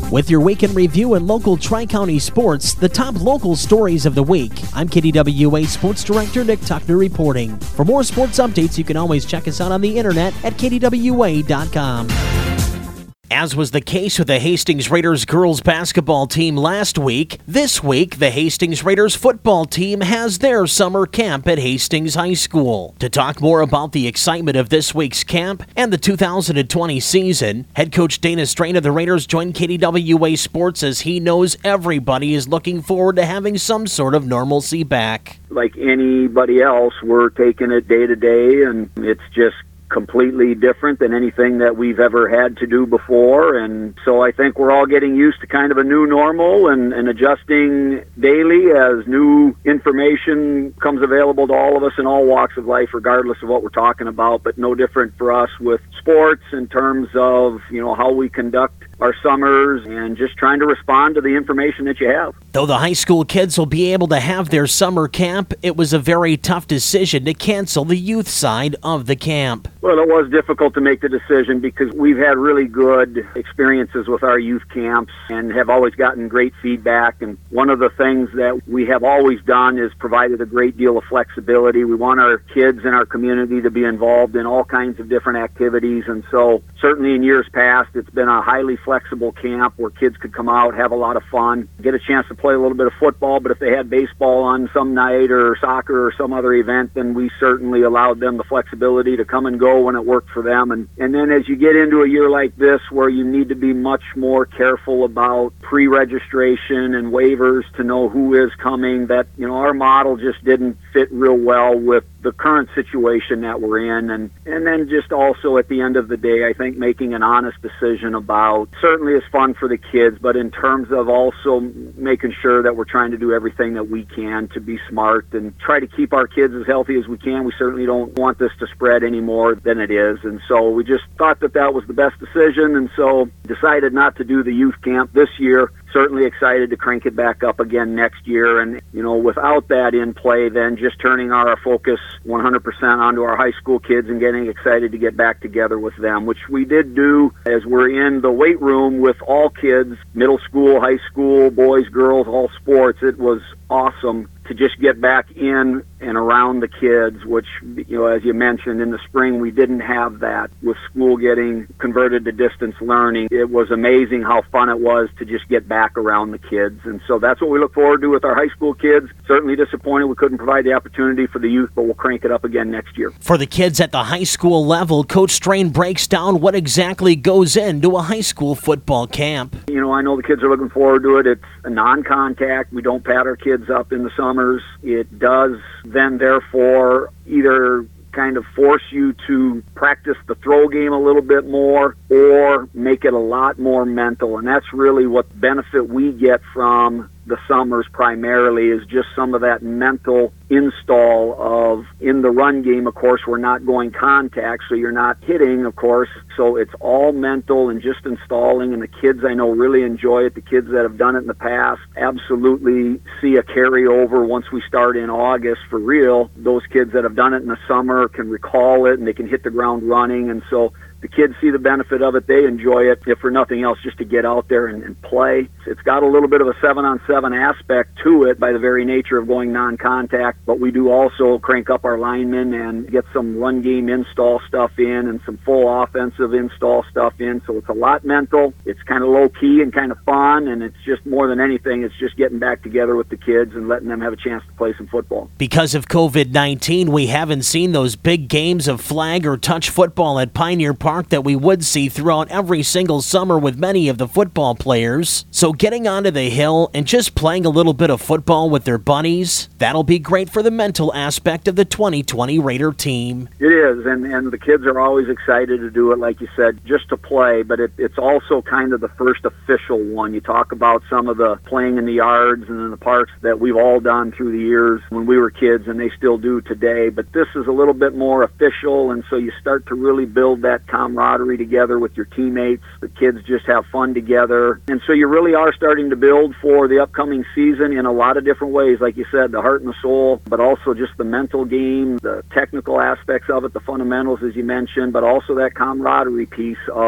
With your weekend review and local Tri-County sports, the top local stories of the week. I'm KDWA Sports Director Nick Tuckner reporting. For more sports updates, you can always check us out on the internet at KDWA.com. As was the case with the Hastings Raiders girls basketball team last week, this week the Hastings Raiders football team has their summer camp at Hastings High School. To talk more about the excitement of this week's camp and the 2020 season, head coach Dana Strain of the Raiders joined KDWA Sports as he knows everybody is looking forward to having some sort of normalcy back. Like anybody else, we're taking it day to day, and it's just completely different than anything that we've ever had to do before. And so I think we're all getting used to kind of a new normal and adjusting daily as new information comes available to all of us in all walks of life, regardless of what we're talking about. But no different for us with sports in terms of, how we conduct our summers and just trying to respond to the information that you have. Though the high school kids will be able to have their summer camp, it was a very tough decision to cancel the youth side of the camp. Well, it was difficult to make the decision because we've had really good experiences with our youth camps and have always gotten great feedback. And one of the things that we have always done is provided a great deal of flexibility. We want our kids in our community to be involved in all kinds of different activities. And so certainly in years past, it's been a highly flexible camp where kids could come out, have a lot of fun, get a chance to play a little bit of football, but if they had baseball on some night or soccer or some other event, then we certainly allowed them the flexibility to come and go when it worked for them. And then as you get into a year like this where you need to be much more careful about pre-registration and waivers to know who is coming, that, our model just didn't fit real well with the current situation that we're in. And then just also at the end of the day, I think making an honest decision about certainly is fun for the kids, but in terms of also making sure that we're trying to do everything that we can to be smart and try to keep our kids as healthy as we can. We certainly don't want this to spread any more than it is. And so we just thought that was the best decision, and so decided not to do the youth camp this year. Certainly excited to crank it back up again next year. And, without that in play, then just turning our focus 100% onto our high school kids and getting excited to get back together with them, which we did do as we're in the weight room with all kids, middle school, high school, boys, girls, all sports. It was awesome to just get back in and around the kids, which, as you mentioned, in the spring we didn't have that with school getting converted to distance learning. It was amazing how fun it was to just get back around the kids. And so that's what we look forward to with our high school kids. Certainly disappointed we couldn't provide the opportunity for the youth, but we'll crank it up again next year. For the kids at the high school level, Coach Strain breaks down what exactly goes into a high school football camp. I know the kids are looking forward to it. It's a non-contact. We don't pat our kids up in the summers. It does then therefore either kind of force you to practice the throw game a little bit more or make it a lot more mental. And that's really what benefit we get from the summers primarily, is just some of that mental install of, in the run game, of course, we're not going contact, so you're not hitting, of course, so it's all mental and just installing, and the kids I know really enjoy it. The kids that have done it in the past absolutely see a carryover once we start in August for real. Those kids that have done it in the summer can recall it and they can hit the ground running, and so the kids see the benefit of it. They enjoy it, if for nothing else, just to get out there and play. It's got a little bit of a 7-on-7 aspect to it by the very nature of going non-contact, but we do also crank up our linemen and get some run game install stuff in and some full offensive install stuff in. So it's a lot mental. It's kind of low-key and kind of fun, and it's just more than anything, it's just getting back together with the kids and letting them have a chance to play some football. Because of COVID-19, we haven't seen those big games of flag or touch football at Pioneer Park that we would see throughout every single summer with many of the football players. So getting onto the hill and just playing a little bit of football with their buddies, that'll be great for the mental aspect of the 2020 Raider team. It is, and the kids are always excited to do it, like you said, just to play, but it's also kind of the first official one. You talk about some of the playing in the yards and in the parks that we've all done through the years when we were kids, and they still do today, but this is a little bit more official, and so you start to really build that camaraderie together with your teammates. The kids just have fun together. And so you really are starting to build for the upcoming season in a lot of different ways. Like you said, the heart and the soul, but also just the mental game, the technical aspects of it, the fundamentals, as you mentioned, but also that camaraderie piece of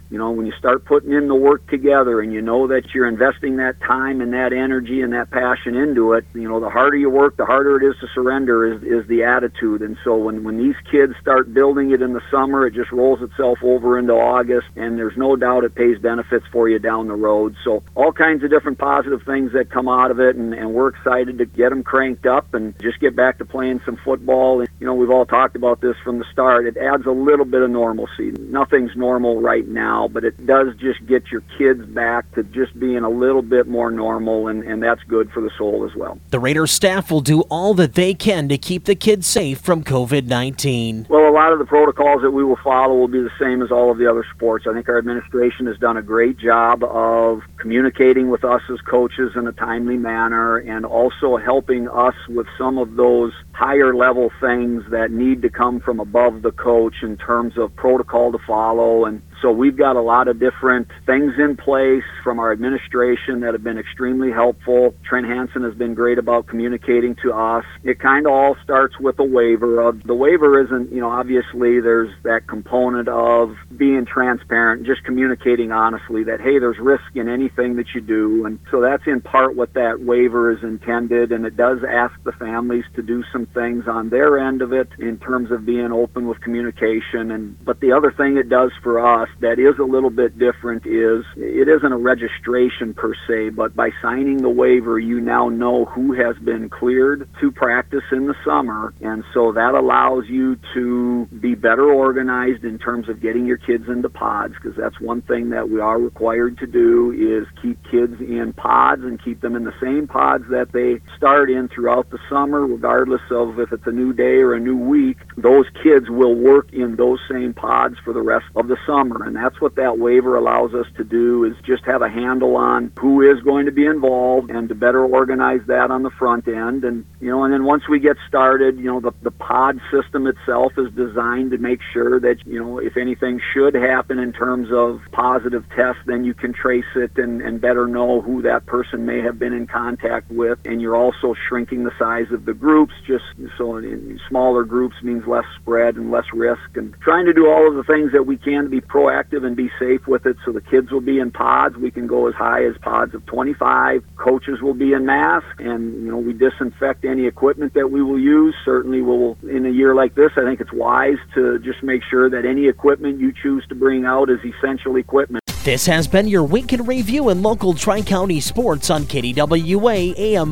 when you start putting in the work together and you know that you're investing that time and that energy and that passion into it, the harder you work, the harder it is to surrender is the attitude. And so when these kids start building it in the summer, it just rolls itself over into August, and there's no doubt it pays benefits for you down the road. So all kinds of different positive things that come out of it, and we're excited to get them cranked up and just get back to playing some football. And, we've all talked about this from the start. It adds a little bit of normalcy. Nothing's normal right now, but it does just get your kids back to just being a little bit more normal, and that's good for the soul as well. The Raiders staff will do all that they can to keep the kids safe from COVID-19. Well, a lot of the protocols that we will follow will be the same as all of the other sports. I think our administration has done a great job of communicating with us as coaches in a timely manner, and also helping us with some of those higher level things that need to come from above the coach in terms of protocol to follow. And so we've got a lot of different things in place from our administration that have been extremely helpful. Trent Hansen has been great about communicating to us. It kind of all starts with a waiver. The waiver isn't, obviously there's that component of being transparent, just communicating honestly that, hey, there's risk in anything that you do. And so that's in part what that waiver is intended, and it does ask the families to do some things on their end of it in terms of being open with communication. But the other thing it does for us that is a little bit different is it isn't a registration per se, but by signing the waiver, you now know who has been cleared to practice in the summer. And so that allows you to be better organized in terms of getting your kids into pods, because that's one thing that we are required to do is keep kids in pods and keep them in the same pods that they start in throughout the summer, regardless of if it's a new day or a new week. Those kids will work in those same pods for the rest of the summer. And that's what that waiver allows us to do, is just have a handle on who is going to be involved and to better organize that on the front end. And, and then once we get started, the pod system itself is designed to make sure that, if anything should happen in terms of positive tests, then you can trace it and better know who that person may have been in contact with. And you're also shrinking the size of the groups, just so in smaller groups means less spread and less risk, and trying to do all of the things that we can to be proactive and be safe with it. So the kids will be in pods. We can go as high as pods of 25. Coaches will be in masks, and we disinfect any equipment that we will use. Certainly we'll, in a year like this, I think it's wise to just make sure that any equipment you choose to bring out is essential equipment. This has been your week in review in local Tri-County sports on KDWA AM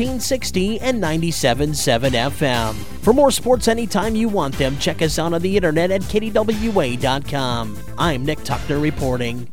1460 and 97.7 FM. For more sports anytime you want them, check us out on the internet at KDWA.com. I'm Nick Tuckner reporting.